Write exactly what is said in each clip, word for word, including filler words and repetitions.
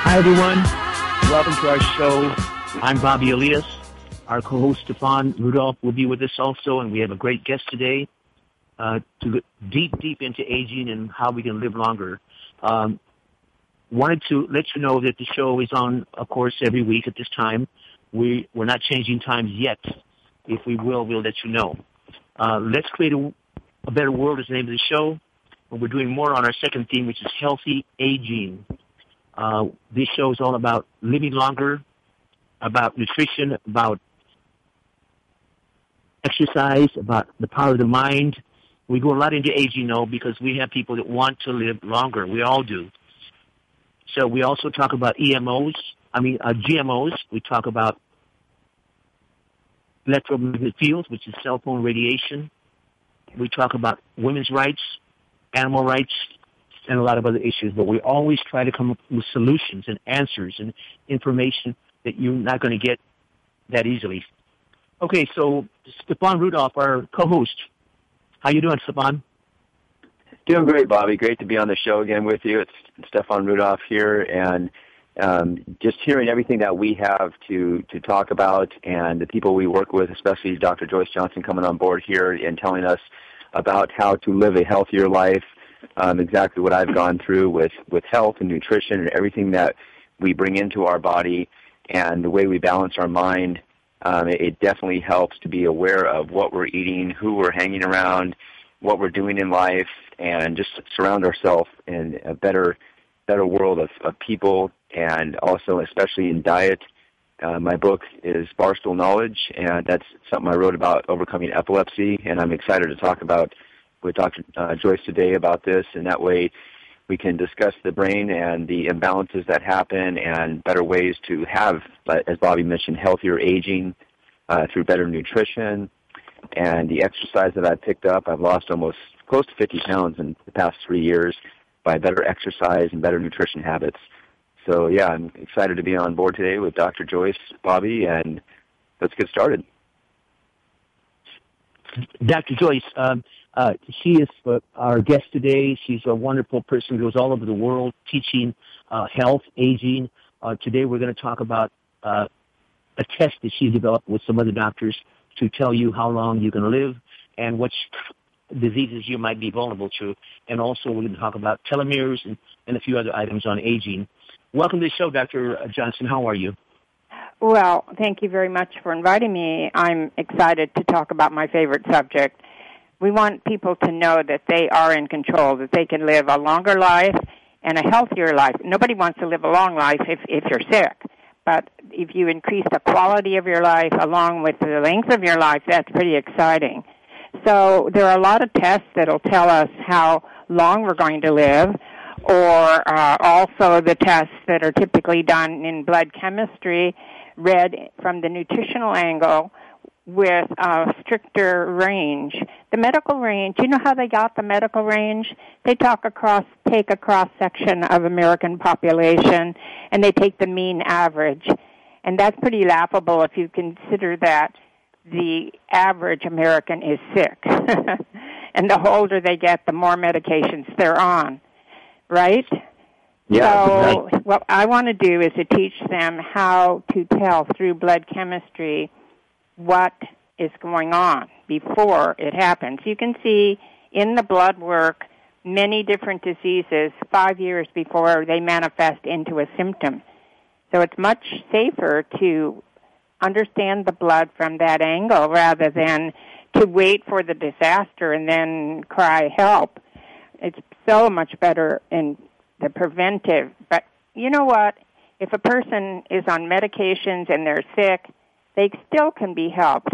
Hi, everyone. Welcome to our show. I'm Bobby Elias. Our co-host, Stefan Rudolph, will be with us also, and we have a great guest today uh, to get deep, deep into aging and how we can live longer. Um, wanted to let you know that the show is on, of course, every week at this time. We, we're not changing times yet. If we will, we'll let you know. Uh, Let's Create a, a Better World is the name of the show. And we're doing more on our second theme, which is healthy aging. Uh, this show is all about living longer, about nutrition, about exercise, about the power of the mind. We go a lot into aging, though, because we have people that want to live longer. We all do. So we also talk about E M Os, I mean uh, G M Os. We talk about electromagnetic fields, which is cell phone radiation. We talk about women's rights, animal rights, and a lot of other issues. But we always try to come up with solutions and answers and information that you're not going to get that easily. Okay, so Stefan Rudolph, our co-host. How you doing, Stefan? Doing great, Bobby. Great to be on the show again with you. It's Stefan Rudolph here, and um, just hearing everything that we have to, to talk about and the people we work with, especially Doctor Joyce Johnson coming on board here and telling us about how to live a healthier life, um, exactly what I've gone through with, with health and nutrition and everything that we bring into our body and the way we balance our mind. Um, it, it definitely helps to be aware of what we're eating, who we're hanging around, what we're doing in life, and just surround ourselves in a better better world of, of people, and also especially in diet. Uh, my book is Barstool Knowledge, and that's something I wrote about overcoming epilepsy, and I'm excited to talk about with Doctor Uh, Joyce today about this, and that way we can discuss the brain and the imbalances that happen and better ways to have, as Bobby mentioned, healthier aging uh, through better nutrition and the exercise that I've picked up. I've lost almost close to fifty pounds in the past three years by better exercise and better nutrition habits. So, yeah, I'm excited to be on board today with Doctor Joyce, Bobby, and let's get started. Doctor Joyce, um, uh, she is uh, our guest today. She's a wonderful person who goes all over the world teaching uh, health, aging. Uh, today we're going to talk about uh, a test that she developed with some other doctors to tell you how long you can live and which diseases you might be vulnerable to. And also we're going to talk about telomeres and, and a few other items on aging. Welcome to the show, Doctor Johnson. How are you? Well, thank you very much for inviting me. I'm excited to talk about my favorite subject. We want people to know that they are in control, that they can live a longer life and a healthier life. Nobody wants to live a long life if, if you're sick. But if you increase the quality of your life along with the length of your life, that's pretty exciting. So there are a lot of tests that will tell us how long we're going to live, or uh, also the tests that are typically done in blood chemistry, read from the nutritional angle with a stricter range. The medical range, you know how they got the medical range? They talk across, take a cross-section of American population, and they take the mean average. And that's pretty laughable if you consider that the average American is sick. And the older they get, the more medications they're on, right? Yeah, so right. What I want to do is to teach them how to tell through blood chemistry what is going on before it happens. You can see in the blood work many different diseases five years before they manifest into a symptom. So it's much safer to understand the blood from that angle rather than to wait for the disaster and then cry help. It's so much better in the preventive. But you know what? If a person is on medications and they're sick, they still can be helped.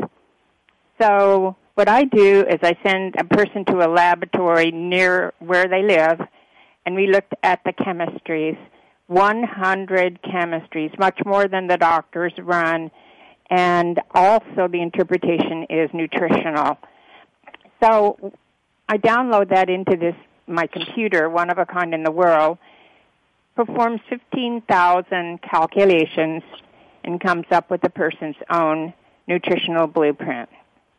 So what I do is I send a person to a laboratory near where they live, and we looked at the chemistries, one hundred chemistries, much more than the doctors run, and also the interpretation is nutritional. So I download that into this my computer, one of a kind in the world, performs fifteen thousand calculations, and comes up with a person's own nutritional blueprint.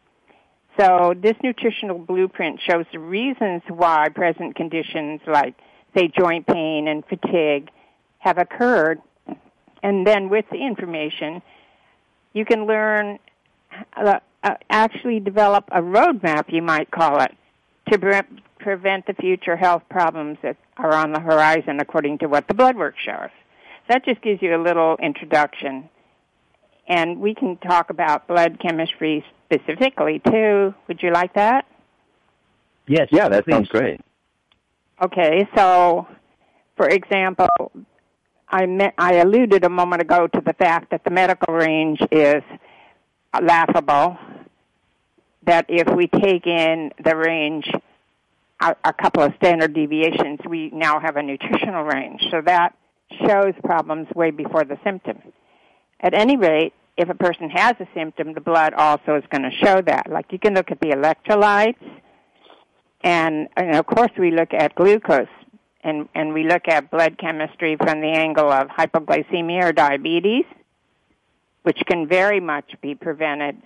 So this nutritional blueprint shows the reasons why present conditions like, say, joint pain and fatigue have occurred. And then with the information, you can learn, uh, uh, actually develop a roadmap, you might call it, to pre- prevent the future health problems that are on the horizon according to what the blood work shows. That just gives you a little introduction. And we can talk about blood chemistry specifically, too. Would you like that? Yes. Yeah, that please. Sounds great. Okay, so, for example, I, met, I alluded a moment ago to the fact that the medical range is laughable, that if we take in the range a, a couple of standard deviations, we now have a nutritional range. So that shows problems way before the symptom. At any rate, if a person has a symptom, the blood also is going to show that. Like you can look at the electrolytes, and, and of course we look at glucose, and, and we look at blood chemistry from the angle of hypoglycemia or diabetes, which can very much be prevented.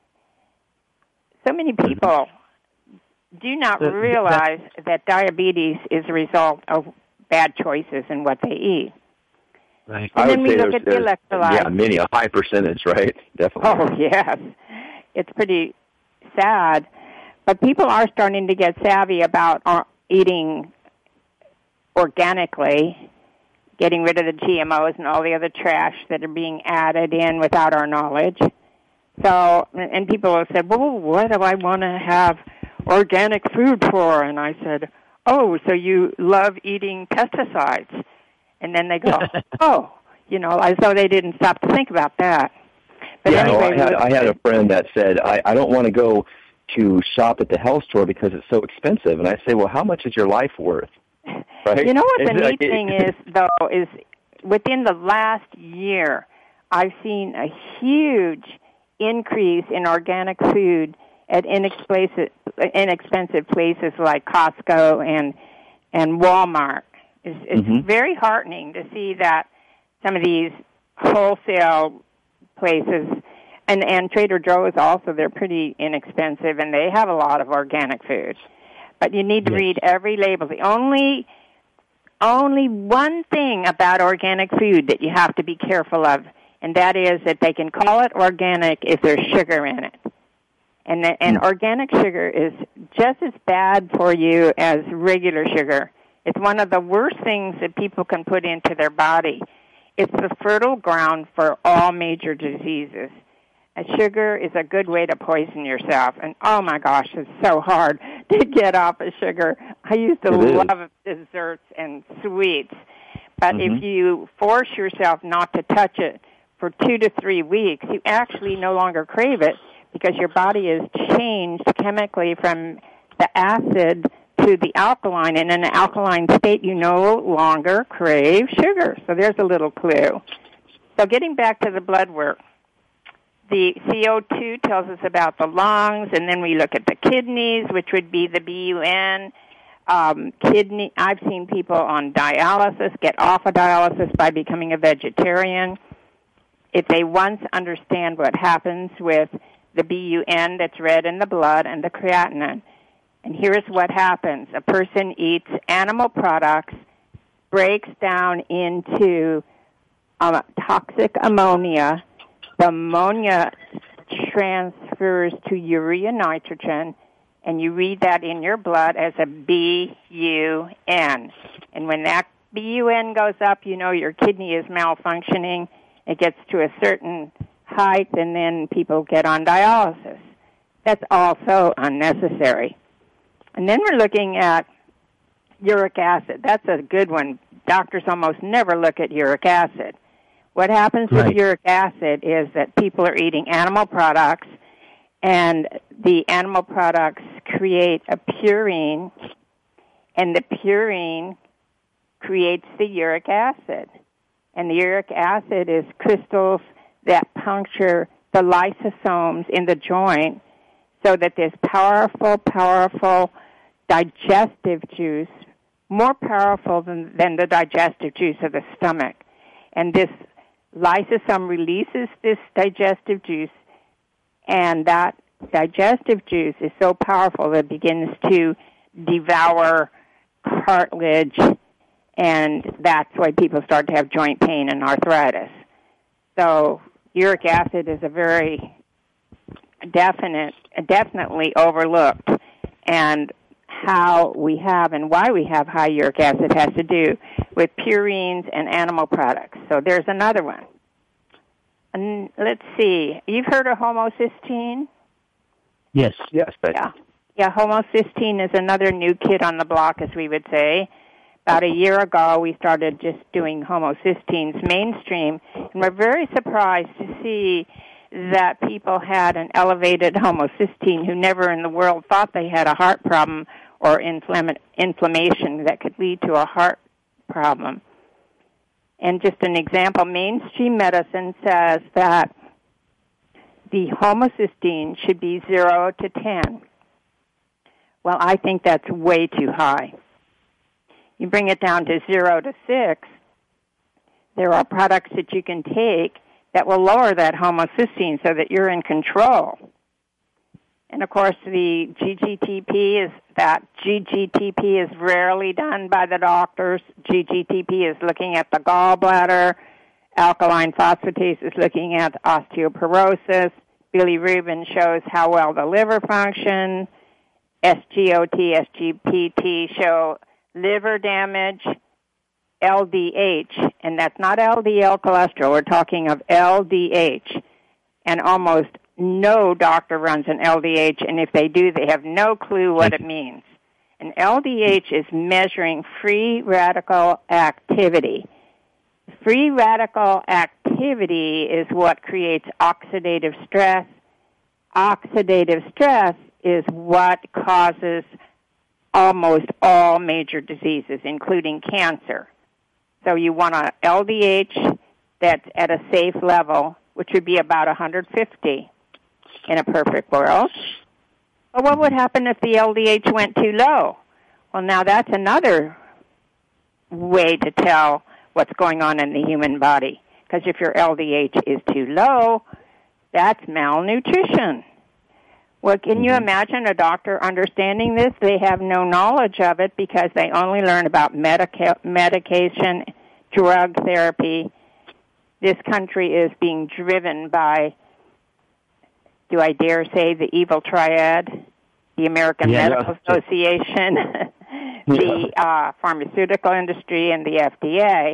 So many people do not realize that diabetes is a result of bad choices in what they eat. Right. And I then would we say look at the electrolytes. Yeah, many, a high percentage, right? Definitely. Oh, yes. It's pretty sad. But people are starting to get savvy about uh, eating organically, getting rid of the G M Os and all the other trash that are being added in without our knowledge. So, and people have said, well, what do I want to have organic food for? And I said, oh, so you love eating pesticides. And then they go, oh, you know, as though they didn't stop to think about that. But yeah, anyway, I had, I had a friend that said, I, I don't want to go to shop at the health store because it's so expensive. And I say, well, how much is your life worth? Right? You know what the it's neat like, thing is, though, is within the last year, I've seen a huge increase in organic food at inexpensive, inexpensive places like Costco and, and Walmart. It's, it's mm-hmm. very heartening to see that some of these wholesale places, and, and Trader Joe's also, they're pretty inexpensive, and they have a lot of organic food. But you need to yes. read every label. The only only one thing about organic food that you have to be careful of, and that is that they can call it organic if there's sugar in it. And, the, and organic sugar is just as bad for you as regular sugar. It's one of the worst things that people can put into their body. It's the fertile ground for all major diseases. And sugar is a good way to poison yourself. And, oh, my gosh, it's so hard to get off of sugar. I used to it love is. desserts and sweets. But mm-hmm. if you force yourself not to touch it for two to three weeks, you actually no longer crave it because your body is changed chemically from the acid to the alkaline. And in an alkaline state, you no longer crave sugar. So there's a little clue. So getting back to the blood work. The C O two tells us about the lungs, and then we look at the kidneys, which would be the B U N. Um, kidney. I've seen people on dialysis get off of dialysis by becoming a vegetarian. If they once understand what happens with the B U N that's red in the blood and the creatinine. And here's what happens. A person eats animal products, breaks down into um, toxic ammonia. The ammonia transfers to urea nitrogen, and you read that in your blood as a B U N. And when that B U N goes up, you know your kidney is malfunctioning. It gets to a certain height, and then people get on dialysis. That's also unnecessary. And then we're looking at uric acid. That's a good one. Doctors almost never look at uric acid. What happens right. with uric acid is that people are eating animal products, and the animal products create a purine, and the purine creates the uric acid. And the uric acid is crystals that puncture the lysosomes in the joint so that this powerful, powerful digestive juice, more powerful than, than the digestive juice of the stomach. And this lysosome releases this digestive juice, and that digestive juice is so powerful that it begins to devour cartilage and that's why people start to have joint pain and arthritis. So uric acid is a very definite, definitely overlooked, and how we have and why we have high uric acid has to do with purines and animal products. So there's another one. And let's see. You've heard of homocysteine? Yes, yes, but yeah, yeah. Homocysteine is another new kid on the block, as we would say. About a year ago, we started just doing homocysteines mainstream, and we're very surprised to see that people had an elevated homocysteine who never in the world thought they had a heart problem or inflamm- inflammation that could lead to a heart problem. And just an example, mainstream medicine says that the homocysteine should be zero to ten. Well, I think that's way too high. You bring it down to zero to six, there are products that you can take that will lower that homocysteine so that you're in control. And, of course, the G G T P is that G G T P is rarely done by the doctors. G G T P is looking at the gallbladder. Alkaline phosphatase is looking at osteoporosis. Bilirubin shows how well the liver functions. S G O T, S G P T show liver damage. L D H, and that's not L D L cholesterol. We're talking of L D H. And almost no doctor runs an L D H, and if they do, they have no clue what it means. And L D H is measuring free radical activity. Free radical activity is what creates oxidative stress. Oxidative stress is what causes almost all major diseases, including cancer. So you want a L D H that's at a safe level, which would be about one hundred fifty in a perfect world. But what would happen if the L D H went too low? Well, now that's another way to tell what's going on in the human body. Because if your L D H is too low, that's malnutrition. Well, can you imagine a doctor understanding this? They have no knowledge of it because they only learn about medica- medication, drug therapy. This country is being driven by, do I dare say, the evil triad, the American yeah, Medical yeah. Association, the uh, pharmaceutical industry, and the F D A.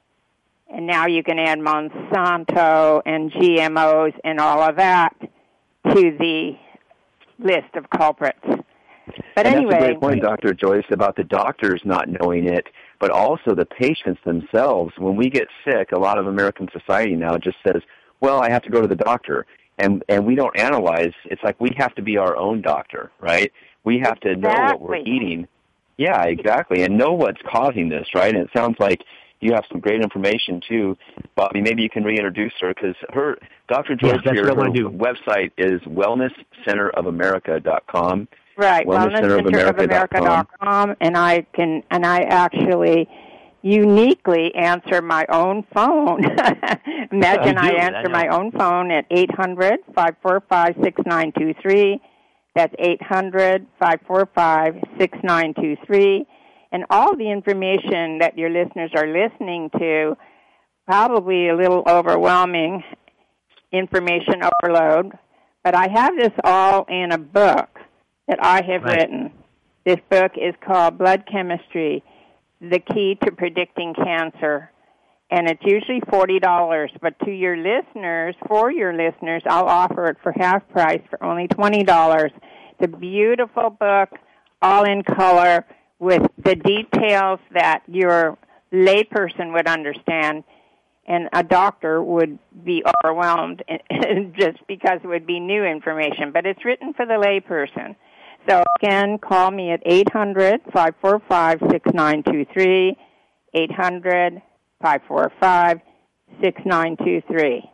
And now you can add Monsanto and G M Os and all of that to the list of culprits. But and anyway, that's a great point, Doctor Joyce, about the doctors not knowing it, but also the patients themselves. When we get sick, a lot of American society now just says, well, I have to go to the doctor. And and we don't analyze. It's like we have to be our own doctor, right? We have to know what we're eating. Yeah, exactly, and know what's causing this, right? And it sounds like you have some great information, too. Bobby, maybe you can reintroduce her, because her, Doctor Joyce yes, here, her website is wellness center of america dot com. Right, wellness center of america dot com, and I can, and I actually uniquely answer my own phone. Imagine I answer I my own phone at eight hundred, five four five, six nine two three. That's eight hundred, five four five, six nine two three. And all the information that your listeners are listening to, probably a little overwhelming information overload, but I have this all in a book that I have right. written. This book is called Blood Chemistry, The Key to Predicting Cancer. And it's usually forty dollars, but to your listeners, for your listeners, I'll offer it for half price for only twenty dollars. It's a beautiful book, all in color, with the details that your layperson would understand, and a doctor would be overwhelmed just because it would be new information. But it's written for the layperson. So, again, call me at eight hundred, five four five, six nine two three, eight hundred, five four five, six nine two three.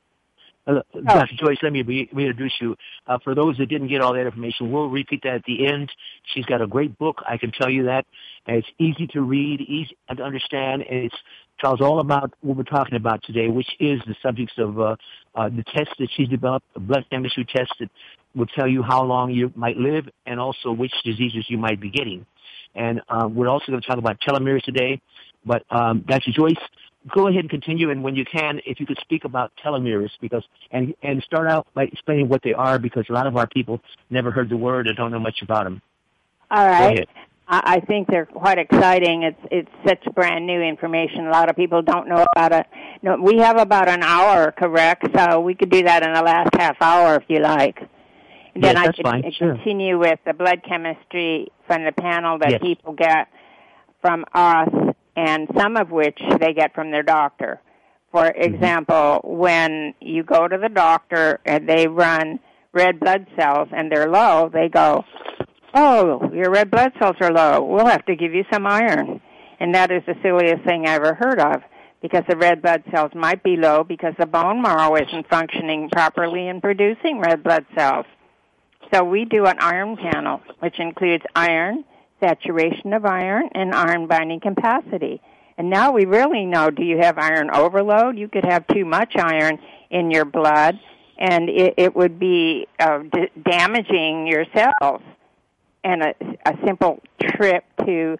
Uh, oh. Doctor Joyce, let me re- reintroduce you. Uh, for those that didn't get all that information, we'll repeat that at the end. She's got a great book, I can tell you that. And it's easy to read, easy to understand, and it tells all about what we're talking about today, which is the subjects of uh, uh, the tests that she's developed, the blood chemistry test that will tell you how long you might live and also which diseases you might be getting. And uh, we're also going to talk about telomeres today. But um, Doctor Joyce, go ahead and continue, and when you can, if you could speak about telomeres, because and and start out by explaining what they are, because a lot of our people never heard the word or don't know much about them. All right. I think they're quite exciting. It's it's such brand new information. A lot of people don't know about it. No, we have about an hour, correct? So we could do that in the last half hour if you like. And then yes, I that's could fine. continue sure. with the blood chemistry from the panel that yes. people get from us, and some of which they get from their doctor. For example, mm-hmm. when you go to the doctor and they run red blood cells and they're low, they go, oh, your red blood cells are low. We'll have to give you some iron. And that is the silliest thing I ever heard of, because the red blood cells might be low because the bone marrow isn't functioning properly in producing red blood cells. So we do an iron panel, which includes iron, saturation of iron, and iron binding capacity. And now we really know, do you have iron overload? You could have too much iron in your blood, and it, it would be uh, d- damaging your cells. And a, a simple trip to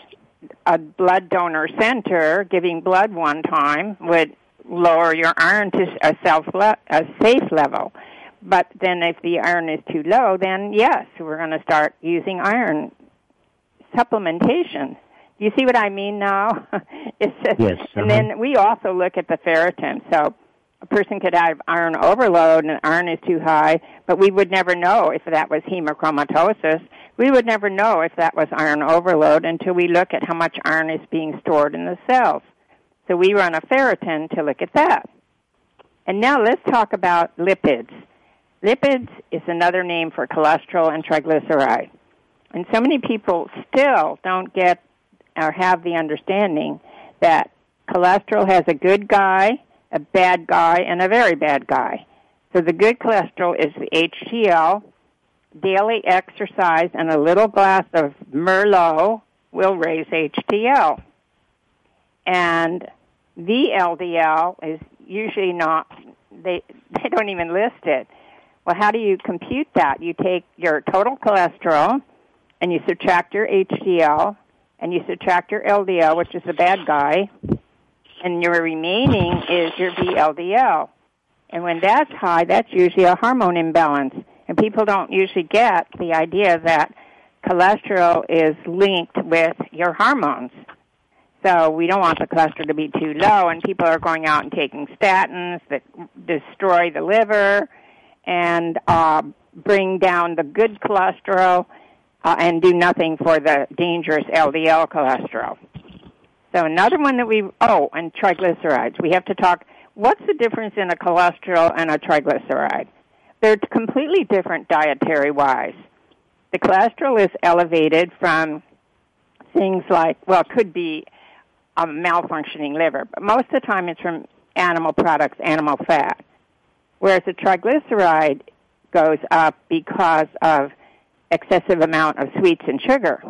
a blood donor center, giving blood one time, would lower your iron to a, self le- a safe level. But then if the iron is too low, then yes, we're going to start using iron supplementation. Do you see what I mean now? It's just, yes. Uh-huh. And then we also look at the ferritin. So a person could have iron overload and iron is too high, but we would never know if that was hemochromatosis. We would never know if that was iron overload until we look at how much iron is being stored in the cells. So we run a ferritin to look at that. And now let's talk about lipids. Lipids is another name for cholesterol and triglyceride. And so many people still don't get or have the understanding that cholesterol has a good guy, a bad guy, and a very bad guy. So the good cholesterol is the H D L. Daily exercise and a little glass of Merlot will raise H D L. And the L D L is usually not, they, they don't even list it. Well, how do you compute that? You take your total cholesterol and you subtract your H D L and you subtract your L D L, which is the bad guy, and your remaining is your V L D L. And when that's high, that's usually a hormone imbalance. And people don't usually get the idea that cholesterol is linked with your hormones. So we don't want the cholesterol to be too low, and people are going out and taking statins that destroy the liver and uh, bring down the good cholesterol uh, and do nothing for the dangerous L D L cholesterol. So another one that we, oh, and triglycerides. We have to talk, what's the difference in a cholesterol and a triglyceride? They're completely different dietary-wise. The cholesterol is elevated from things like, well, it could be a malfunctioning liver, but most of the time it's from animal products, animal fat. Whereas the triglyceride goes up because of excessive amount of sweets and sugar.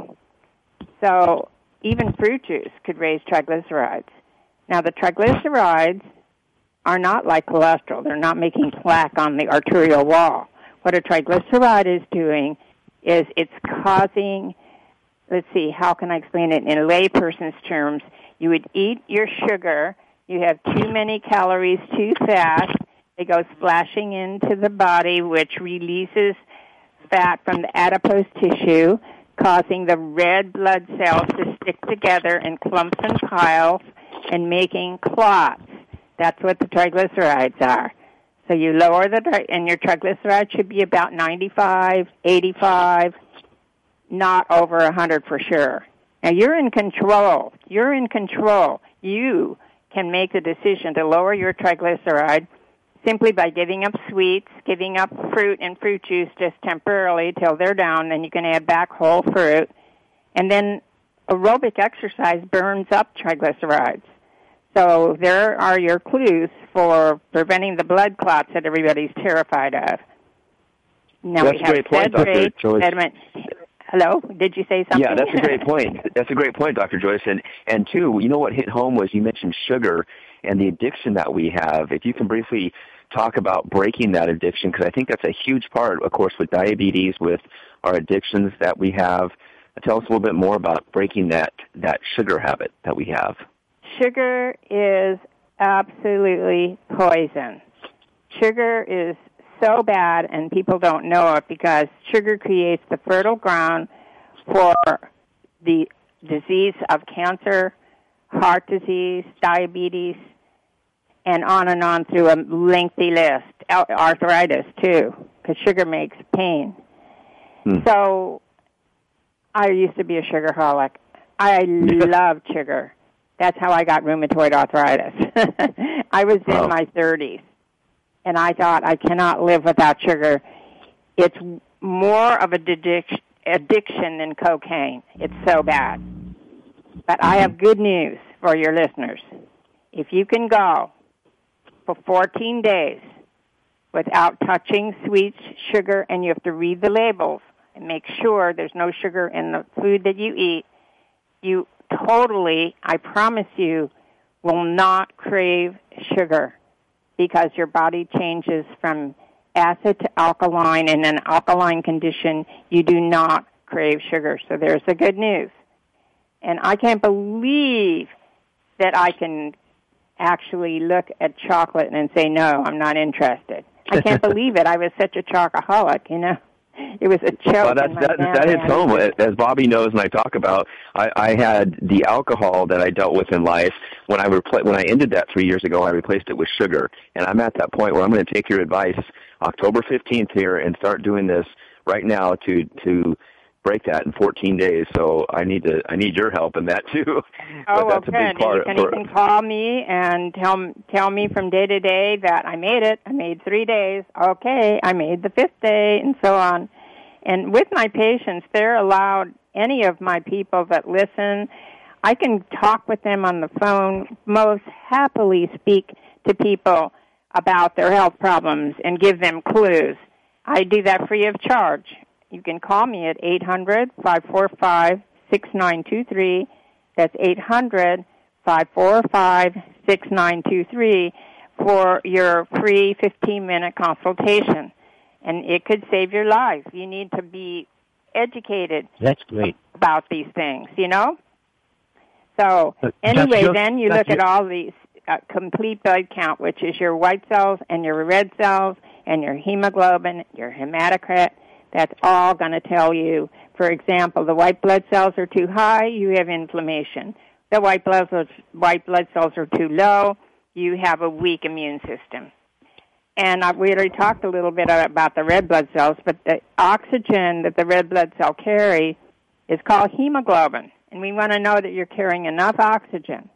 So even fruit juice could raise triglycerides. Now the triglycerides are not like cholesterol. They're not making plaque on the arterial wall. What a triglyceride is doing is it's causing, let's see, how can I explain it in layperson's terms? You would eat your sugar, you have too many calories too fast, they go splashing into the body, which releases fat from the adipose tissue, causing the red blood cells to stick together in clumps and piles and making clots. That's what the triglycerides are. So you lower the, and your triglyceride should be about ninety-five, eighty-five, not over one hundred for sure. Now you're in control. You're in control. You can make the decision to lower your triglyceride simply by giving up sweets, giving up fruit and fruit juice just temporarily till they're down, then you can add back whole fruit. And then aerobic exercise burns up triglycerides. So there are your clues for preventing the blood clots that everybody's terrified of. Now that's we have a great point, Doctor Joyce. Sediment. Hello? Did you say something? Yeah, that's a great point. That's a great point, Doctor Joyce. And, and two, you know what hit home was you mentioned sugar and the addiction that we have. If you can briefly talk about breaking that addiction, because I think that's a huge part, of course, with diabetes, with our addictions that we have, tell us a little bit more about breaking that, that sugar habit that we have. Sugar is absolutely poison. Sugar is so bad, and people don't know it because sugar creates the fertile ground for the disease of cancer, heart disease, diabetes, and on and on through a lengthy list. Arthritis, too, because sugar makes pain. Hmm. So I used to be a sugarholic. I loved sugar. That's how I got rheumatoid arthritis. I was in oh. my thirties, and I thought, I cannot live without sugar. It's more of a addic- addiction than cocaine. It's so bad. But I have good news for your listeners. If you can go for fourteen days without touching sweets, sugar, and you have to read the labels and make sure there's no sugar in the food that you eat, you totally, I promise you, will not crave sugar because your body changes from acid to alkaline. In an alkaline condition, you do not crave sugar. So there's the good news. And I can't believe that I can actually look at chocolate and say, no, I'm not interested. I can't believe it. I was such a chocoholic, you know. It was a joke. Well, that's, that, that hits home. As Bobby knows and I talk about, I, I had the alcohol that I dealt with in life. When I repla- when I ended that three years ago, I replaced it with sugar. And I'm at that point where I'm going to take your advice October fifteenth here and start doing this right now to to break that in fourteen days. So I need to I need your help in that too. Oh, well, that's good. A big part you can, you can call me and tell tell me from day to day that I made it. I made three days. Okay, I made the fifth day, and so on. And with my patients, they're allowed, any of my people that listen, I can talk with them on the phone, most happily speak to people about their health problems and give them clues. I do that free of charge. You can call me at eight hundred, five four five, six nine two three. That's eight hundred, five four five, six nine two three for your free fifteen-minute consultation. And it could save your life. You need to be educated That's great. about these things, you know? So anyway, just, then you look just, at all these uh, complete blood count, which is your white cells and your red cells and your hemoglobin, your hematocrit. That's all going to tell you, for example, the white blood cells are too high, you have inflammation. The white blood cells, white blood cells are too low, you have a weak immune system. And uh, we already talked a little bit about the red blood cells, but the oxygen that the red blood cell carry is called hemoglobin. And we want to know that you're carrying enough oxygen.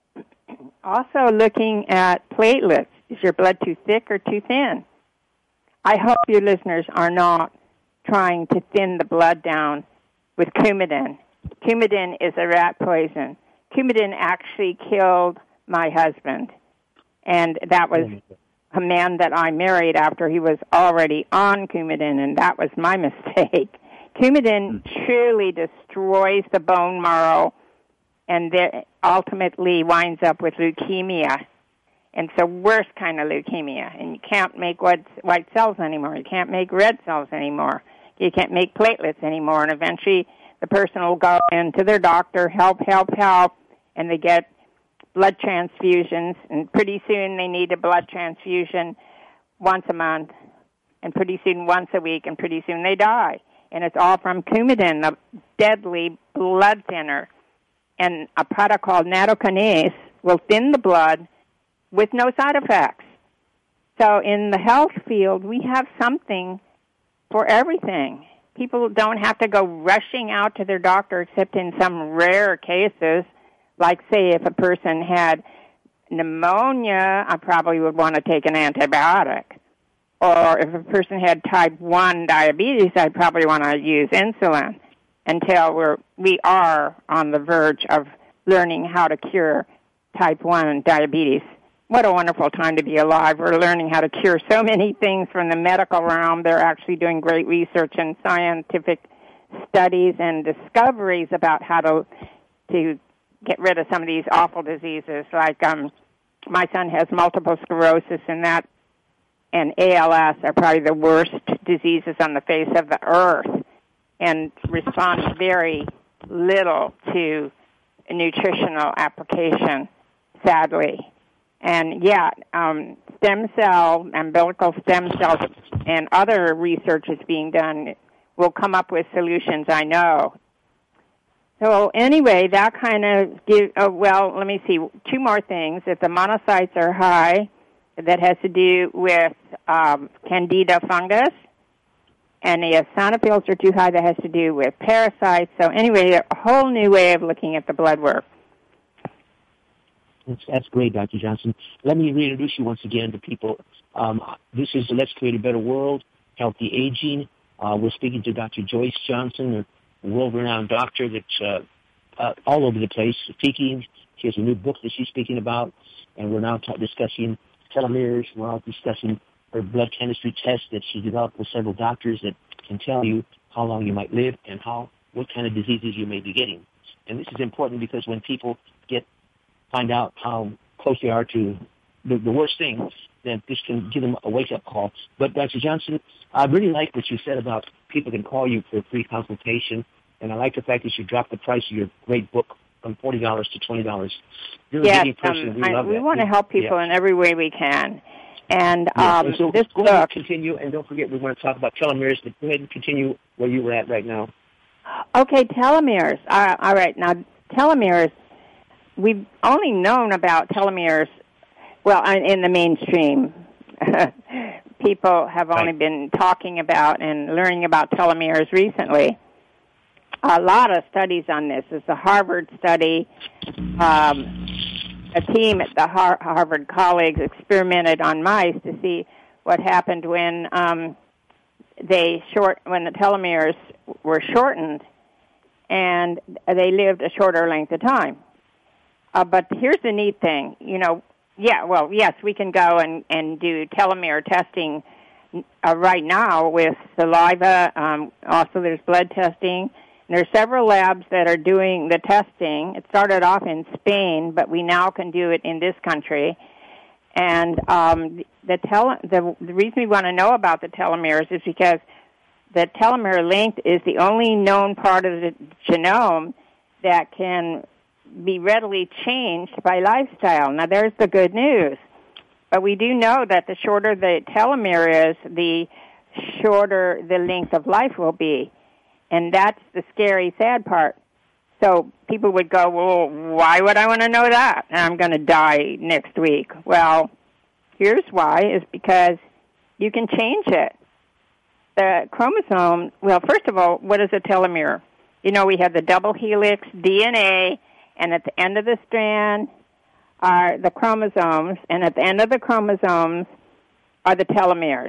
Also looking at platelets. Is your blood too thick or too thin? I hope your listeners are not trying to thin the blood down with Coumadin. Coumadin is a rat poison. Coumadin actually killed my husband. And that was a man that I married after he was already on Coumadin, and that was my mistake. Coumadin truly destroys the bone marrow and then ultimately winds up with leukemia. And it's the worst kind of leukemia. And you can't make white, white cells anymore. You can't make red cells anymore. You can't make platelets anymore. And eventually the person will go into their doctor, help, help, help, and they get blood transfusions. And pretty soon they need a blood transfusion once a month, and pretty soon once a week, and pretty soon they die. And it's all from Coumadin, the deadly blood thinner. And a product called nattokinase will thin the blood with no side effects. So in the health field, we have something for everything. People don't have to go rushing out to their doctor except in some rare cases. Like, say, if a person had pneumonia, I probably would want to take an antibiotic. Or if a person had type one diabetes, I'd probably want to use insulin until we're, we are on the verge of learning how to cure type one diabetes. What a wonderful time to be alive. We're learning how to cure so many things from the medical realm. They're actually doing great research and scientific studies and discoveries about how to to get rid of some of these awful diseases. Like um, my son has multiple sclerosis, and that and A L S are probably the worst diseases on the face of the earth. and responds very little to nutritional application, sadly. And yeah, um, stem cell, umbilical stem cells, and other research is being done will come up with solutions, I know. So anyway, that kind of gives, oh, well, let me see, two more things. If the monocytes are high, that has to do with um, candida fungus. And the eosinophils are too high, that has to do with parasites. So anyway, a whole new way of looking at the blood work. That's, that's great, Doctor Johnson. Let me reintroduce you once again to people. Um, this is Let's Create a Better World, Healthy Aging. Uh, we're speaking to Doctor Joyce Johnson, a world-renowned doctor that's uh, uh, all over the place speaking. She has a new book that she's speaking about, and we're now t- discussing telomeres. We're all discussing her blood chemistry test that she developed with several doctors that can tell you how long you might live and how what kind of diseases you may be getting. And this is important because when people get find out how close they are to the, the worst thing, then this can give them a wake-up call. But, Doctor Johnson, I really like what you said about people can call you for a free consultation, and I like the fact that you dropped the price of your great book from forty dollars to twenty dollars. You're yes, a giving person. Um, we I, love we that. want to help people yeah. in every way we can. And, yes. um, and so this go book... ahead and continue, and don't forget we want to talk about telomeres, but go ahead and continue where you were at right now. Okay, telomeres. Uh, all right, now telomeres, we've only known about telomeres, well, in the mainstream. People have only right. been talking about and learning about telomeres recently. A lot of studies on this. There's a Harvard study. Um, a team at the Har- Harvard colleagues experimented on mice to see what happened when um, they short when the telomeres were shortened, and they lived a shorter length of time. Uh, but here's the neat thing, you know. Yeah, well, yes, we can go and, and do telomere testing uh, right now with saliva. Um, also, there's blood testing. And there's several labs that are doing the testing. It started off in Spain, but we now can do it in this country. And um, the, tel- the, the reason we want to know about the telomeres is because the telomere length is the only known part of the genome that can be readily changed by lifestyle. Now, there's the good news. But we do know that the shorter the telomere is, the shorter the length of life will be. And that's the scary, sad part. So people would go, well, why would I want to know that? And I'm going to die next week. Well, here's why, is because you can change it. The chromosome, well, first of all, what is a telomere? You know, we have the double helix D N A, and at the end of the strand are the chromosomes, and at the end of the chromosomes are the telomeres.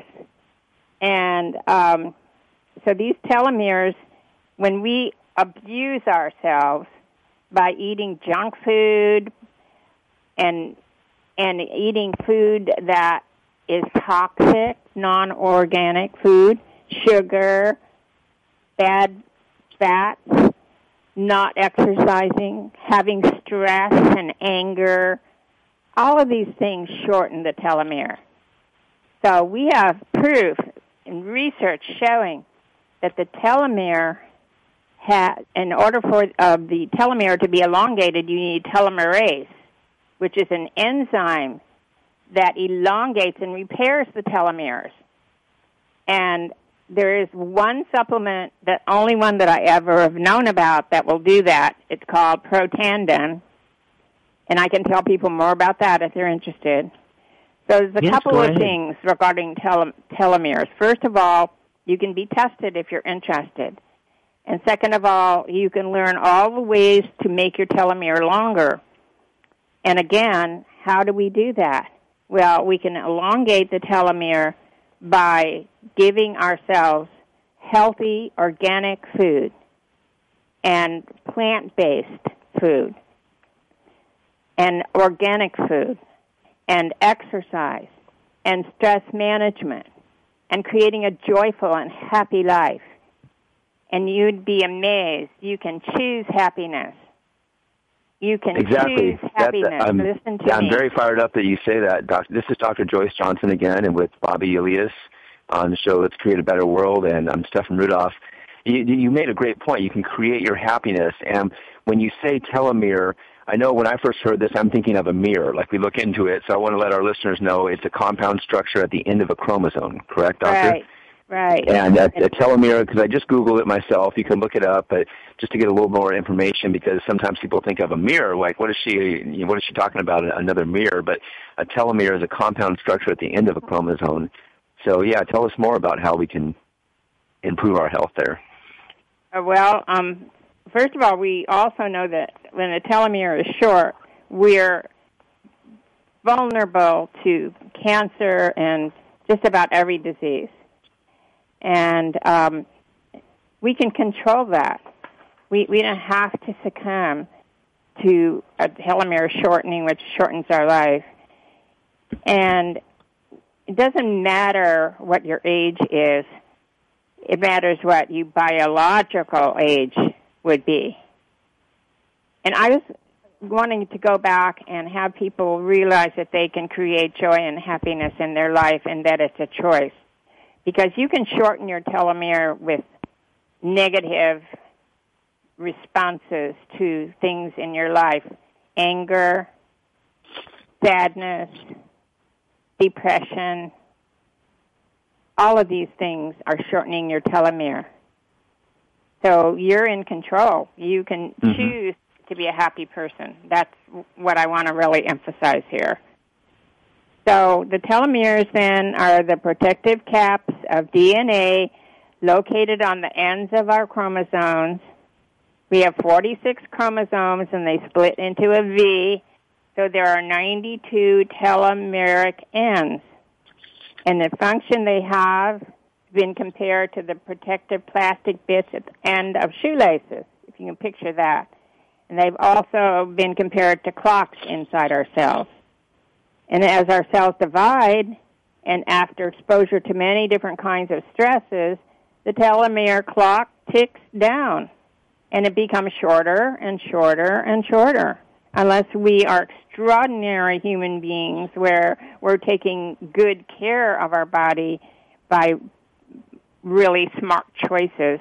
And um, so these telomeres, when we abuse ourselves by eating junk food and and eating food that is toxic, non-organic food, sugar, bad fats, not exercising, having stress and anger, all of these things shorten the telomere. So we have proof in research showing that the telomere, ha- in order for uh, the telomere to be elongated, you need telomerase, which is an enzyme that elongates and repairs the telomeres. And there is one supplement, the only one that I ever have known about that will do that. It's called Protandim, and I can tell people more about that if they're interested. So there's a yes, couple of ahead. things regarding tele- telomeres. First of all, you can be tested if you're interested. And second of all, you can learn all the ways to make your telomere longer. And again, how do we do that? Well, we can elongate the telomere by giving ourselves healthy, organic food and plant-based food and organic food and exercise and stress management and creating a joyful and happy life. And you'd be amazed. You can choose happiness. You can exactly. choose happiness. That's, I'm, Listen to yeah, me. I'm very fired up that you say that, Doctor This is Doctor Joyce Johnson again, and with Bobby Elias on the show Let's Create a Better World, and I'm Stefan Rudolph. you, you made a great point. You can create your happiness. And when you say telomere, I know when I first heard this, I'm thinking of a mirror, like we look into it. So I want to let our listeners know it's a compound structure at the end of a chromosome, correct, Doctor? Right, right. And a, a telomere, because I just Googled it myself. You can look it up, but just to get a little more information, because sometimes people think of a mirror, like what is she, you know, what is she talking about, another mirror? But a telomere is a compound structure at the end of a chromosome. So, yeah, tell us more about how we can improve our health there. Uh, well, um, first of all, we also know that when a telomere is short, we're vulnerable to cancer and just about every disease. And um, we can control that. We, we don't have to succumb to a telomere shortening, which shortens our life. And it doesn't matter what your age is. It matters what your biological age would be. And I was wanting to go back and have people realize that they can create joy and happiness in their life and that it's a choice. Because you can shorten your telomere with negative responses to things in your life. Anger, sadness, depression. All of these things are shortening your telomere. So you're in control. You can mm-hmm. choose to be a happy person. That's what I want to really emphasize here. So the telomeres then are the protective caps of D N A located on the ends of our chromosomes. We have forty-six chromosomes and they split into a V, so there are ninety-two telomeric ends. And the function they have been compared to the protective plastic bits at the end of shoelaces, if you can picture that. And they've also been compared to clocks inside our cells. And as our cells divide, and after exposure to many different kinds of stresses, the telomere clock ticks down, and it becomes shorter and shorter and shorter, unless we are extraordinary human beings where we're taking good care of our body by really smart choices.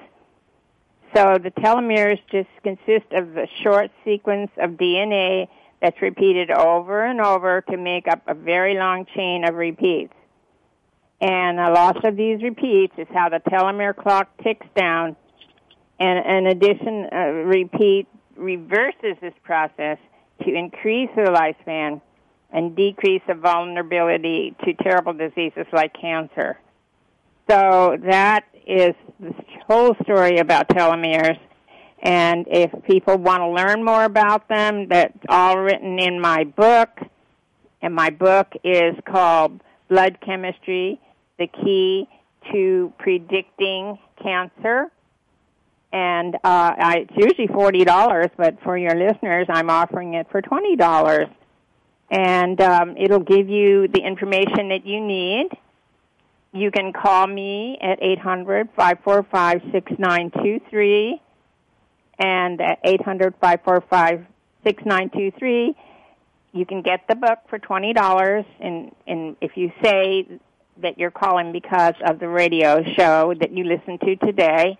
So the telomeres just consist of a short sequence of D N A that's repeated over and over to make up a very long chain of repeats. And a loss of these repeats is how the telomere clock ticks down. And in addition, a repeat reverses this process to increase the lifespan and decrease the vulnerability to terrible diseases like cancer. So that is the whole story about telomeres. And if people want to learn more about them, that's all written in my book. And my book is called Blood Chemistry, the Key to Predicting Cancer. And uh, I, it's usually forty dollars, but for your listeners, I'm offering it for twenty dollars. And um, it'll give you the information that you need. You can call me at eight hundred, five four five, six nine two three. And at eight hundred, five four five, six nine two three, you can get the book for twenty dollars. And, and if you say that you're calling because of the radio show that you listened to today.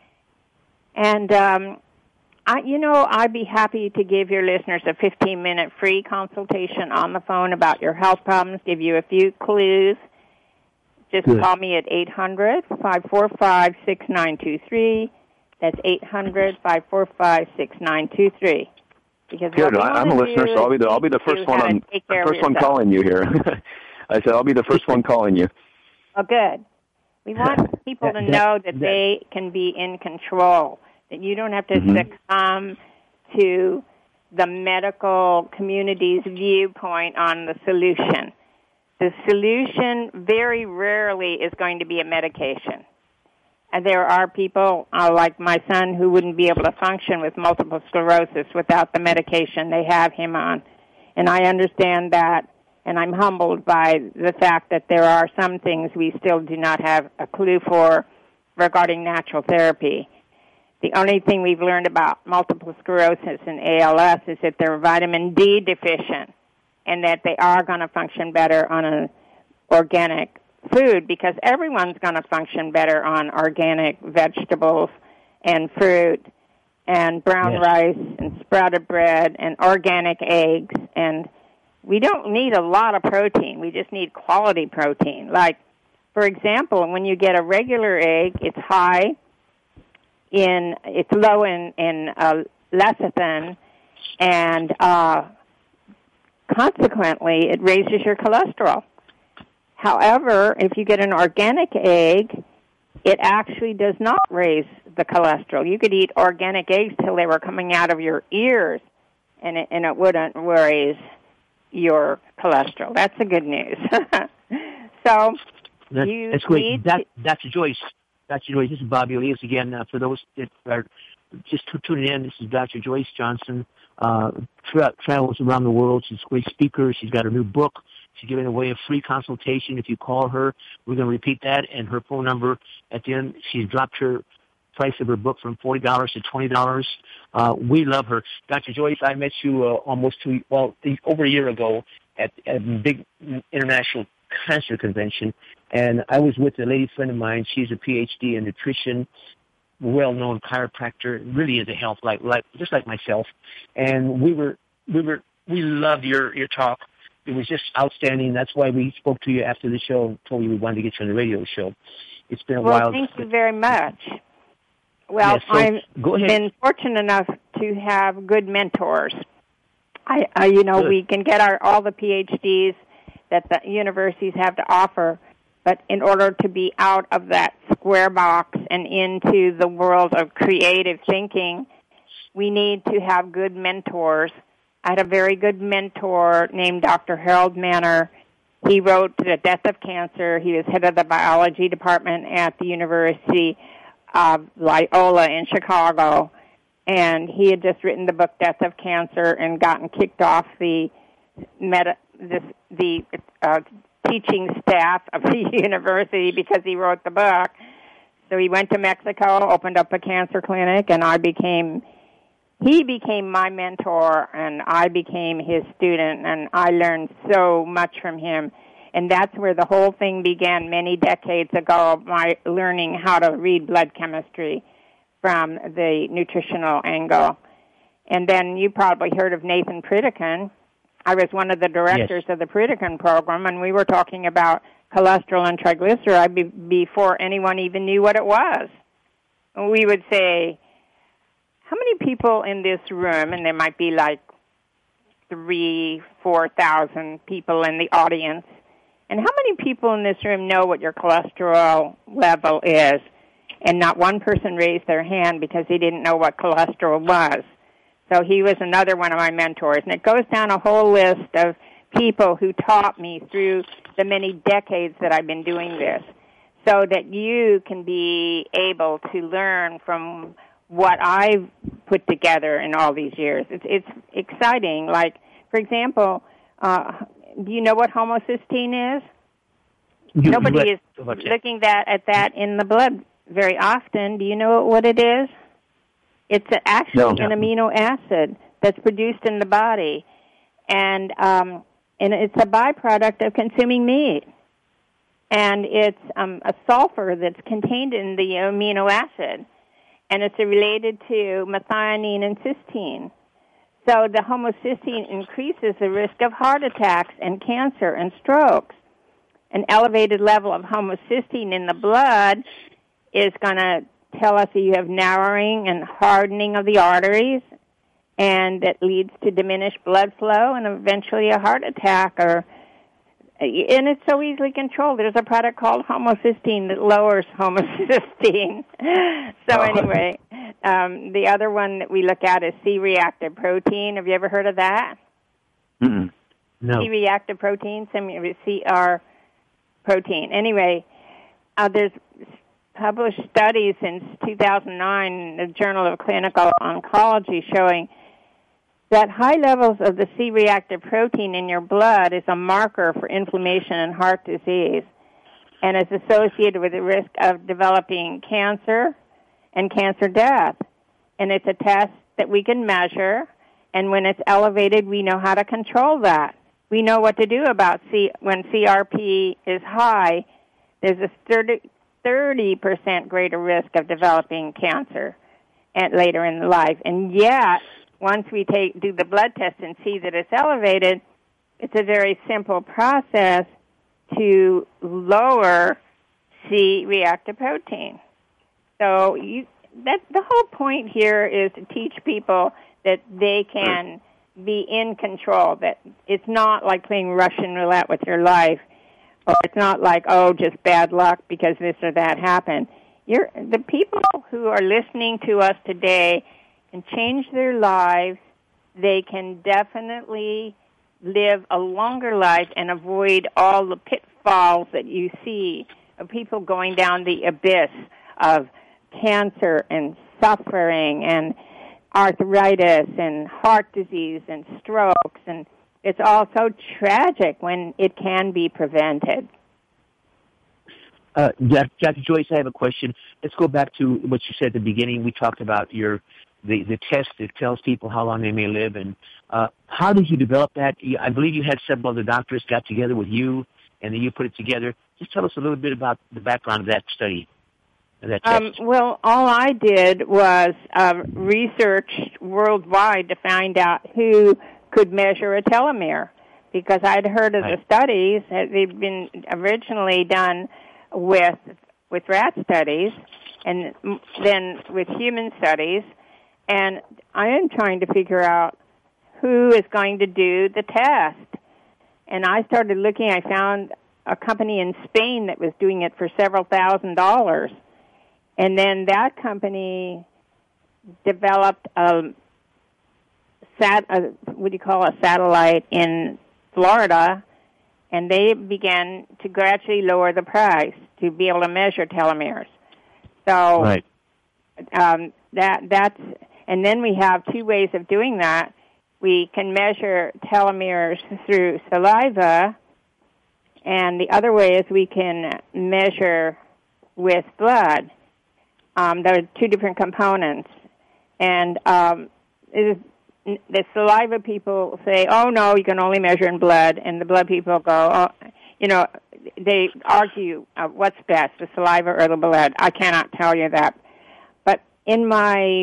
And, um, I, you know, I'd be happy to give your listeners a fifteen-minute free consultation on the phone about your health problems, give you a few clues. Just Good. Call me at eight hundred, five four five, six nine two three. That's eight hundred, five four five, six nine two three. Because Good. I'm a listener, so I'll be the, I'll be the first one on, first one calling you here. I said I'll be the first one calling you. Oh, good. We want people to know that they can be in control, that you don't have to mm-hmm. succumb to the medical community's viewpoint on the solution. The solution very rarely is going to be a medication. And there are people, uh, like my son, who wouldn't be able to function with multiple sclerosis without the medication they have him on. And I understand that, and I'm humbled by the fact that there are some things we still do not have a clue for regarding natural therapy. The only thing we've learned about multiple sclerosis and A L S is that they're vitamin D deficient and that they are going to function better on an organic food, because everyone's going to function better on organic vegetables and fruit and brown yes. rice and sprouted bread and organic eggs. And we don't need a lot of protein. We just need quality protein. Like, for example, when you get a regular egg, it's high in, it's low in, in uh, lecithin, and uh, consequently, it raises your cholesterol. However, if you get an organic egg, it actually does not raise the cholesterol. You could eat organic eggs till they were coming out of your ears, and it, and it wouldn't raise your cholesterol. That's the good news. so that, you that's great. need That, Doctor Joyce, Doctor Joyce, this is Bobby Elias again. Uh, for those that are just tuning in, this is Doctor Joyce Johnson. Uh, tra- travels around the world. She's a great speaker. She's got a new book. She's giving away a free consultation. If you call her, we're going to repeat that, and her phone number at the end. She's dropped her price of her book from forty dollars to twenty dollars. Uh, we love her. Doctor Joyce, I met you uh, almost two, well, over a year ago at, at a big international cancer convention, and I was with a lady friend of mine. She's a P H D in nutrition, well-known chiropractor, really into health, like, like just like myself. And we were, we were, we loved your, your talk. It was just outstanding. That's why we spoke to you after the show and told you we wanted to get you on the radio show. It's been a well, while. Thank you very much. Well, yes, so I've go ahead. been fortunate enough to have good mentors. I, I you know, Good. we can get our all the P H Ds that the universities have to offer, but in order to be out of that square box and into the world of creative thinking, we need to have good mentors. I had a very good mentor named Doctor Harold Manor. He wrote The Death of Cancer. He was head of the biology department at the University of Loyola in Chicago, and he had just written the book Death of Cancer and gotten kicked off the meta, this, the uh, teaching staff of the university because he wrote the book. So he went to Mexico, opened up a cancer clinic, and I became, he became my mentor, and I became his student, and I learned so much from him. And that's where the whole thing began many decades ago, my learning how to read blood chemistry from the nutritional angle. And then you probably heard of Nathan Pritikin. I was one of the directors yes. of the Pritikin program, and we were talking about cholesterol and triglyceride be- before anyone even knew what it was. We would say, how many people in this room, and there might be like three, four thousand people in the audience, and how many people in this room know what your cholesterol level is? And not one person raised their hand because he didn't know what cholesterol was. So he was another one of my mentors. And it goes down a whole list of people who taught me through the many decades that I've been doing this, so that you can be able to learn from what I've put together in all these years. It's, it's exciting. Like, for example, uh, do you know what homocysteine is? You, Nobody you is looking that, at that in the blood very often. Do you know what it is? It's actually no. an amino acid that's produced in the body, and um, and it's a byproduct of consuming meat. And it's um, a sulfur that's contained in the amino acid, and it's related to methionine and cysteine. So the homocysteine increases the risk of heart attacks and cancer and strokes. An elevated level of homocysteine in the blood is going to tell us that you have narrowing and hardening of the arteries, and that leads to diminished blood flow and eventually a heart attack. Or, and it's so easily controlled. There's a product called homocysteine that lowers homocysteine. So anyway, um, the other one that we look at is C-reactive protein. Have you ever heard of that? Mm-mm. No. C-reactive protein, C R protein. Anyway, uh, there's published studies since two thousand nine in the Journal of Clinical Oncology showing that high levels of the C-reactive protein in your blood is a marker for inflammation and heart disease, and is associated with the risk of developing cancer and cancer death. And it's a test that we can measure, and when it's elevated, we know how to control that. We know what to do about C when C R P is high. There's a thirty percent greater risk of developing cancer. and later in life. And yet, once we take do the blood test and see that it's elevated, it's a very simple process to lower C-reactive protein. So you, that the whole point here is to teach people that they can be in control, that it's not like playing Russian roulette with your life, or it's not like, oh, just bad luck because this or that happened. You're, the people who are listening to us today can change their lives. They can definitely live a longer life and avoid all the pitfalls that you see of people going down the abyss of cancer and suffering and arthritis and heart disease and strokes, and it's all so tragic when it can be prevented. Uh, Doctor Joyce, I have a question. Let's go back to what you said at the beginning. We talked about your the, the test that tells people how long they may live, and uh, how did you develop that? I believe you had several other doctors got together with you, and then you put it together. Just tell us a little bit about the background of that study. That um, well, all I did was uh, research worldwide to find out who could measure a telomere, because I'd heard of right. the studies that they'd been originally done with with rat studies and then with human studies, and I am trying to figure out who is going to do the test. And I started looking. I found a company in Spain that was doing it for several thousand dollars. And then that company developed a, sat, a what do you call a satellite in Florida, and they began to gradually lower the price to be able to measure telomeres. So right. um, that that's and then we have two ways of doing that. We can measure telomeres through saliva, and the other way is we can measure with blood. Um, there are two different components, and um, it is, the saliva people say, "Oh no, you can only measure in blood," and the blood people go, "Oh, you know," they argue uh, what's best, the saliva or the blood. I cannot tell you that, but in my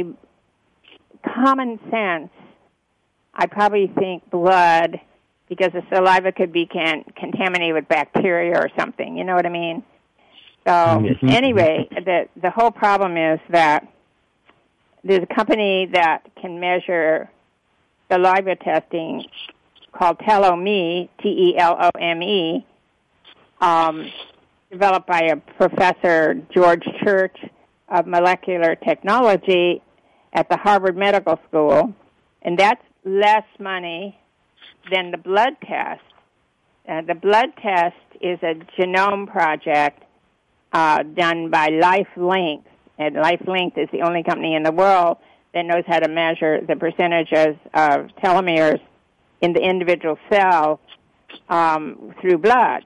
common sense, I probably think blood, because the saliva could be can, contaminated with bacteria or something. You know what I mean? So mm-hmm. anyway, the the whole problem is that there's a company that can measure saliva testing called TeloMe, T E L O M E, um, developed by a professor, George Church, of molecular technology at the Harvard Medical School, and that's less money than the blood test. Uh, the blood test is a genome project Uh, done by LifeLink, and LifeLink is the only company in the world that knows how to measure the percentages of telomeres in the individual cell um, through blood.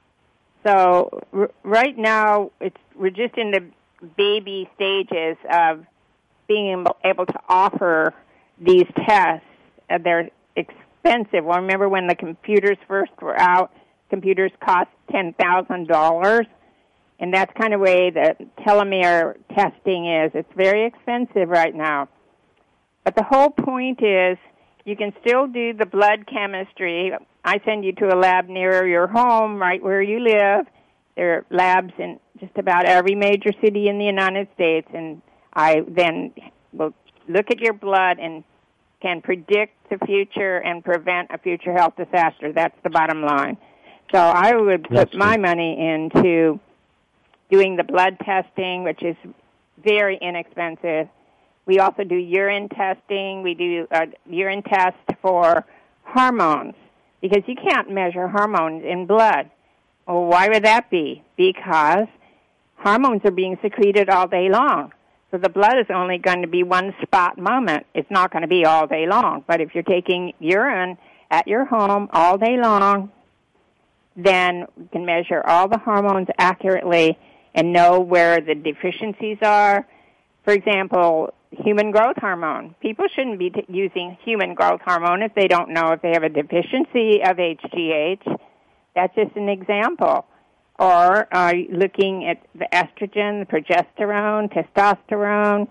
So r- right now, it's we're just in the baby stages of being able, able to offer these tests. Uh, they're expensive. Well, remember when the computers first were out, computers cost ten thousand dollars. And that's kind of way that telomere testing is. It's very expensive right now. But the whole point is you can still do the blood chemistry. I send you to a lab near your home, right where you live. There are labs in just about every major city in the United States. And I then will look at your blood and can predict the future and prevent a future health disaster. That's the bottom line. So I would put That's my true. money into doing the blood testing, which is very inexpensive. We also do urine testing. We do a urine test for hormones, because you can't measure hormones in blood. Well, why would that be? Because hormones are being secreted all day long. So the blood is only going to be one spot moment. It's not going to be all day long. But if you're taking urine at your home all day long, then we can measure all the hormones accurately and know where the deficiencies are. For example, human growth hormone. People shouldn't be t- using human growth hormone if they don't know if they have a deficiency of H G H. That's just an example. Or uh, looking at the estrogen, the progesterone, testosterone,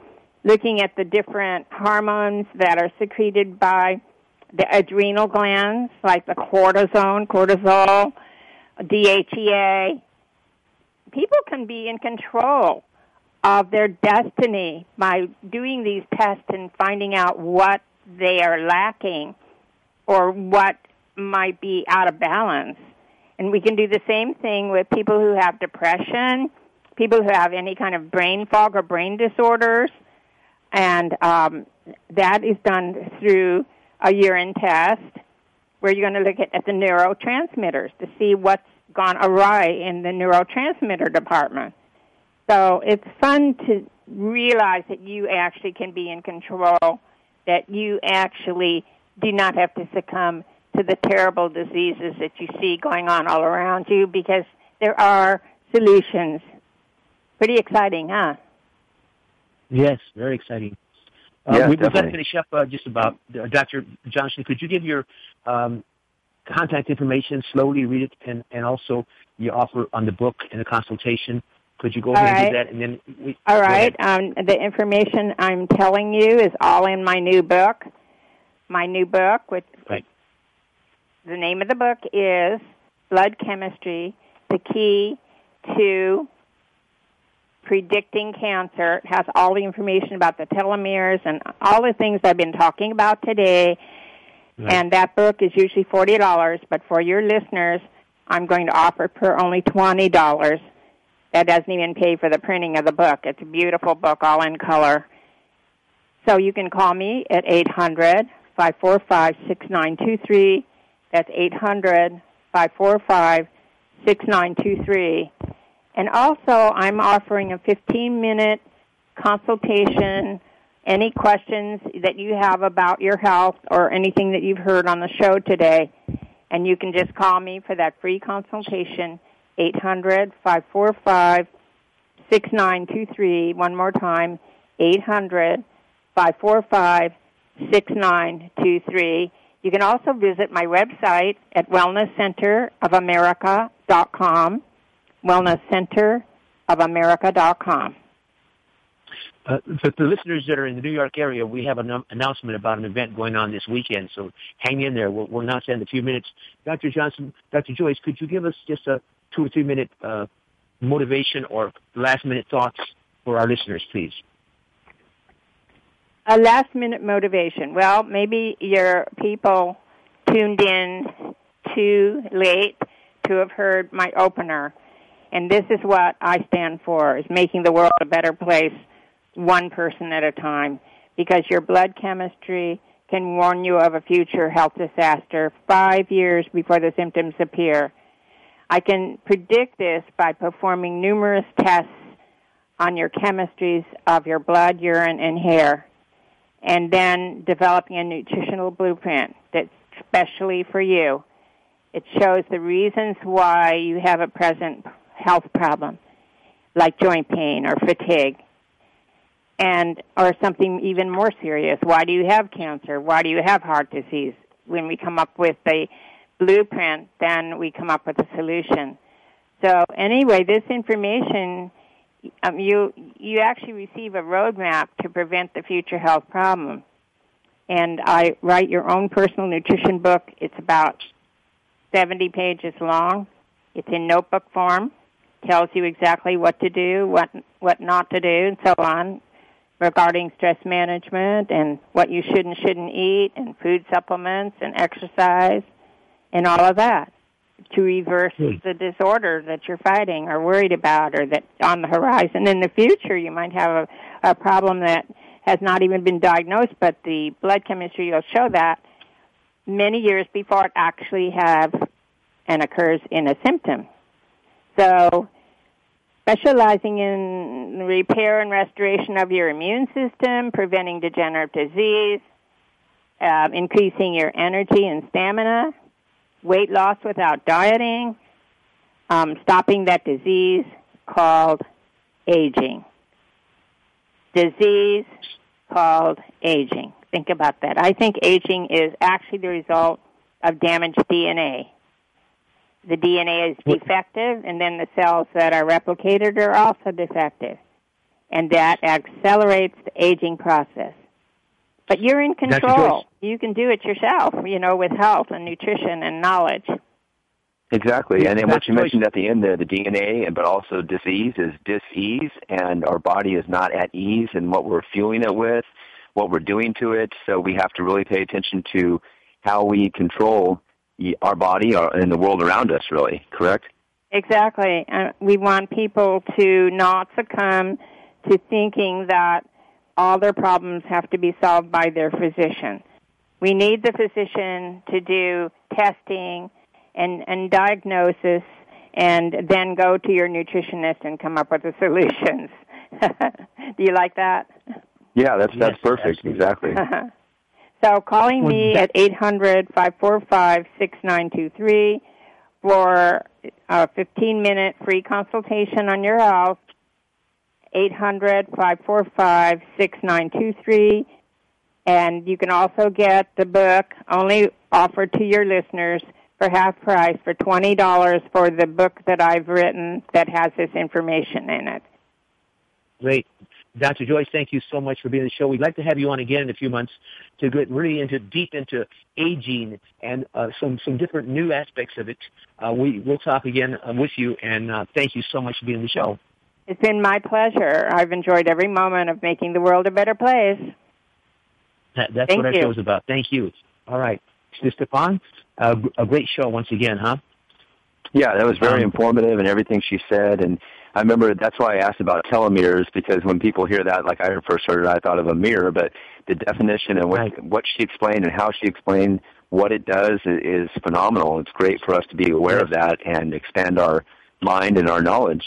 looking at the different hormones that are secreted by the adrenal glands, like the cortisone, cortisol, D H E A. People can be in control of their destiny by doing these tests and finding out what they are lacking or what might be out of balance. And we can do the same thing with people who have depression, people who have any kind of brain fog or brain disorders, and um, that is done through a urine test where you're going to look at, at the neurotransmitters to see what's gone awry in the neurotransmitter department. So it's fun to realize that you actually can be in control, that you actually do not have to succumb to the terrible diseases that you see going on all around you, because there are solutions. Pretty exciting, huh? Yes, very exciting. Uh, yeah, we, we've got to definitely. finish up uh, just about. Uh, Doctor Johnson, could you give your um, contact information, slowly read it, and, and also your offer on the book and the consultation? Could you go ahead All and do right. that? And then we, all right. Um, the information I'm telling you is all in my new book. My new book, which right. the name of the book is Blood Chemistry, the Key to Predicting Cancer. It has all the information about the telomeres and all the things I've been talking about today. Right. And that book is usually forty dollars, but for your listeners, I'm going to offer it for only twenty dollars. That doesn't even pay for the printing of the book. It's a beautiful book, all in color. So you can call me at eight hundred, five four five, six nine two three. That's eight hundred, five four five, six nine two three. And also, I'm offering a fifteen-minute consultation. Any questions that you have about your health or anything that you've heard on the show today, and you can just call me for that free consultation, eight hundred, five four five, six nine two three. One more time, eight hundred, five four five, six nine two three. You can also visit my website at wellness center of america dot com, wellness center of america dot com. Uh, for the listeners that are in the New York area, we have an um, announcement about an event going on this weekend, so hang in there. We'll, we'll announce that in a few minutes. Doctor Johnson, Doctor Joyce, could you give us just a two or three minute uh, motivation or last minute thoughts for our listeners, please? A last-minute motivation. Well, maybe your people tuned in too late to have heard my opener. And this is what I stand for, is making the world a better place one person at a time. Because your blood chemistry can warn you of a future health disaster five years before the symptoms appear. I can predict this by performing numerous tests on your chemistries of your blood, urine, and hair, and then developing a nutritional blueprint that's specially for you. It shows the reasons why you have a present health problem, like joint pain or fatigue, and or something even more serious. Why do you have cancer? Why do you have heart disease? When we come up with the blueprint, then we come up with a solution. So anyway, this information, Um, you you actually receive a roadmap to prevent the future health problem. And I write your own personal nutrition book. It's about seventy pages long. It's in notebook form. Tells you exactly what to do, what what not to do, and so on, regarding stress management and what you should and shouldn't eat, and food supplements and exercise and all of that, to reverse the disorder that you're fighting or worried about or that's on the horizon. In the future, you might have a, a problem that has not even been diagnosed, but the blood chemistry will show that many years before it actually has and occurs in a symptom. So specializing in repair and restoration of your immune system, preventing degenerative disease, uh, increasing your energy and stamina, weight loss without dieting, um, stopping that disease called aging. Disease called aging. Think about that. I think aging is actually the result of damaged D N A. The D N A is defective, and then the cells that are replicated are also defective. and that accelerates the aging process. But you're in control. You can do it yourself, you know, with health and nutrition and knowledge. Exactly. And then what you mentioned at the end there, the D N A, but also disease is dis-ease, and our body is not at ease in what we're fueling it with, what we're doing to it. So we have to really pay attention to how we control our body and the world around us, really, correct? Exactly. Uh, we want people to not succumb to thinking that all their problems have to be solved by their physician. We need the physician to do testing and, and diagnosis, and then go to your nutritionist and come up with the solutions. Do you like that? Yeah, that's that's yes, perfect. absolutely. Exactly. So calling me at eight hundred, five four five, six nine two three for a fifteen-minute free consultation on your health, eight hundred, five four five, six nine two three. And you can also get the book, only offered to your listeners, for half price for twenty dollars for the book that I've written that has this information in it. Great. Doctor Joyce, thank you so much for being on the show. We'd like to have you on again in a few months to get really into deep into aging and uh, some, some different new aspects of it. Uh, we, we'll talk again uh, with you, and uh, thank you so much for being on the show. It's been my pleasure. I've enjoyed every moment of making the world a better place. That, that's thank what our you. show is about. Thank you. All right. Mister Stefan, uh, a great show once again, huh? Yeah, that was very Um, informative and everything she said. And I remember that's why I asked about telomeres, because when people hear that, like I first heard it, I thought of a mirror, but the definition and what, Right. what she explained and how she explained what it does is, is phenomenal. It's great for us to be aware of that and expand our mind and our knowledge.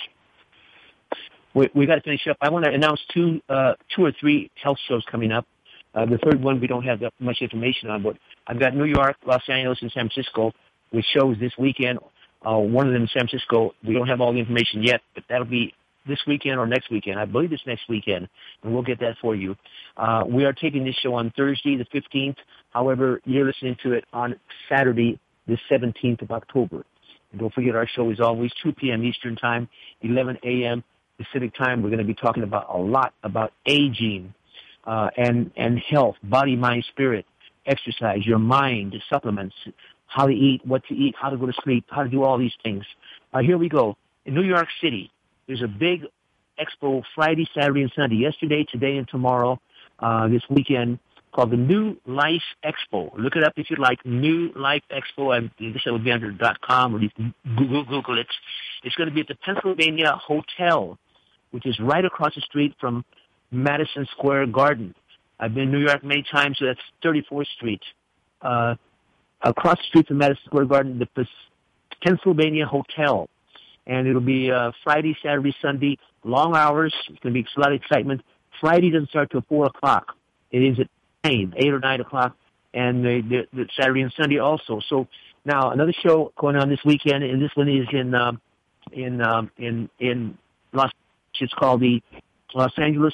We, we got to finish up. I want to announce two, uh, two or three health shows coming up. Uh, the third one we don't have that much information on, but I've got New York, Los Angeles, and San Francisco with shows this weekend. Uh, one of them in San Francisco, we don't have all the information yet, but that'll be this weekend or next weekend. I believe it's next weekend, and we'll get that for you. Uh, we are taping this show on Thursday, the fifteenth. However, you're listening to it on Saturday, the seventeenth of October. And don't forget, our show is always two p.m. Eastern Time, eleven a.m. Pacific Time. We're going to be talking about a lot about aging uh, and, and health, body, mind, spirit, exercise, your mind, supplements, how to eat, what to eat, how to go to sleep, how to do all these things. Uh, here we go. In New York City, there's a big expo Friday, Saturday, and Sunday, yesterday, today, and tomorrow, uh, this weekend, called the New Life Expo. Look it up if you like, New Life Expo. I guess it will be under .com, or you can Google, Google it. It's going to be at the Pennsylvania Hotel, which is right across the street from Madison Square Garden. I've been in New York many times, so that's thirty-fourth Street. Uh, across the street from Madison Square Garden, the Pennsylvania Hotel. And it'll be uh, Friday, Saturday, Sunday, long hours. It's going to be a lot of excitement. Friday doesn't start till four o'clock. It is at nine, eight or nine o'clock, and the, the, the Saturday and Sunday also. So now another show going on this weekend, and this one is in um, in um, in in Los. It's called the Los Angeles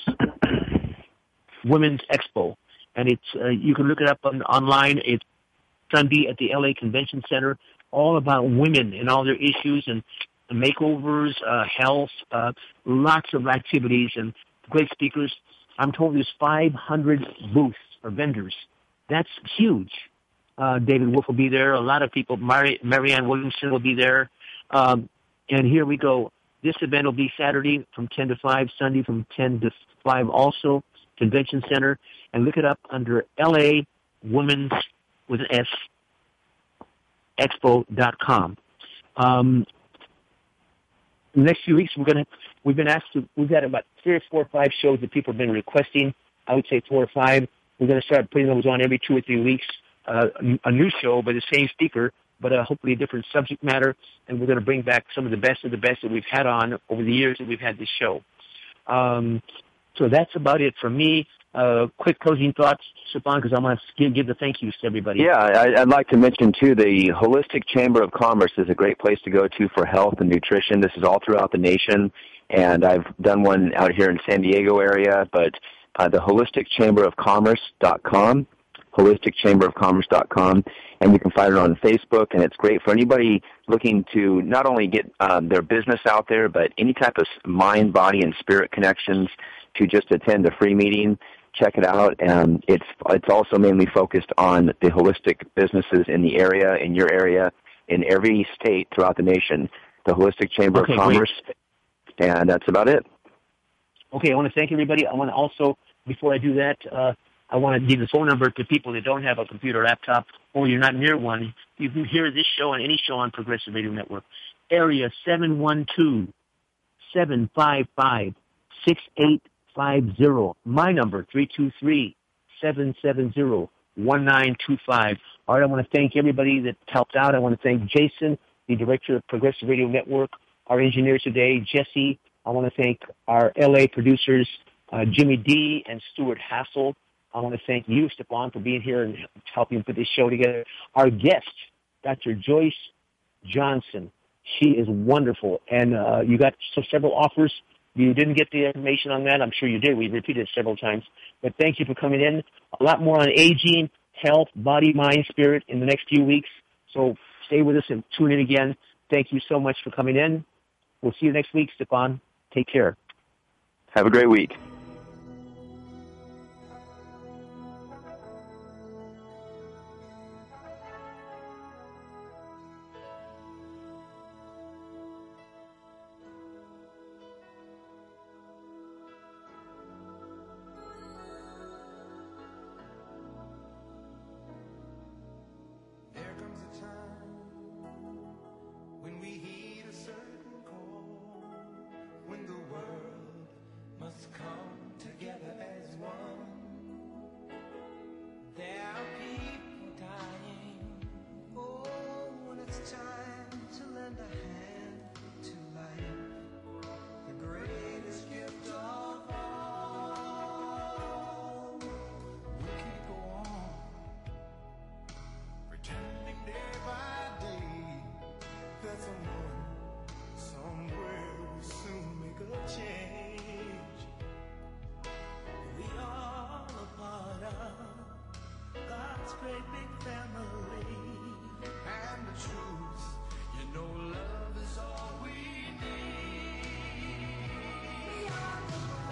Women's Expo, and it's uh, you can look it up on, online. It's Sunday at the L A Convention Center, all about women and all their issues and makeovers, uh, health, uh, lots of activities and great speakers. I'm told there's five hundred booths or vendors. That's huge. Uh, David Wolf will be there. A lot of people. Mary, Marianne Williamson will be there. Um, and here we go. This event will be Saturday from ten to five, Sunday from ten to five also, Convention Center. And look it up under L A Women's with an S, expo dot com. Um, in the next few weeks, we're gonna we've been asked to we've got about three or four or five shows that people have been requesting. I would say four or five. We're gonna start putting those on every two or three weeks. Uh, a new show by the same speaker, but uh, hopefully a different subject matter. And we're gonna bring back some of the best of the best that we've had on over the years that we've had this show. Um, so that's about it for me. Uh, quick closing thoughts, Stefan, because I want to give, give the thank yous to everybody. Yeah, I, I'd like to mention, too, the Holistic Chamber of Commerce is a great place to go to for health and nutrition. This is all throughout the nation, and I've done one out here in San Diego area, but uh, the holistic chamber of commerce dot com. holistic chamber of commerce dot com, and you can find it on Facebook, and it's great for anybody looking to not only get um, their business out there, but any type of mind, body, and spirit connections to just attend a free meeting. Check it out. And it's it's also mainly focused on the holistic businesses in the area, in your area, in every state throughout the nation. The Holistic Chamber okay, of Commerce, great. And that's about it. Okay, I want to thank everybody. I want to also, before I do that, uh, I want to give the phone number to people that don't have a computer or laptop, or you're not near one. You can hear this show and any show on Progressive Radio Network. Area seven one two, seven five five, six eight five zero. My number, three two three, seven seven zero, one nine two five. All right, I want to thank everybody that helped out. I want to thank Jason, the director of Progressive Radio Network, our engineer today, Jesse. I want to thank our L A producers, uh, Jimmy D. and Stuart Hassel. I want to thank you, Stefan, for being here and helping put this show together. Our guest, Doctor Joyce Johnson. She is wonderful. And uh, you got so several offers. You didn't get the information on that. I'm sure you did. We repeated it several times. But thank you for coming in. A lot more on aging, health, body, mind, spirit in the next few weeks. So stay with us and tune in again. Thank you so much for coming in. We'll see you next week, Stefan. Take care. Have a great week. Great big family, and the truth, you know, love is all we need. We are the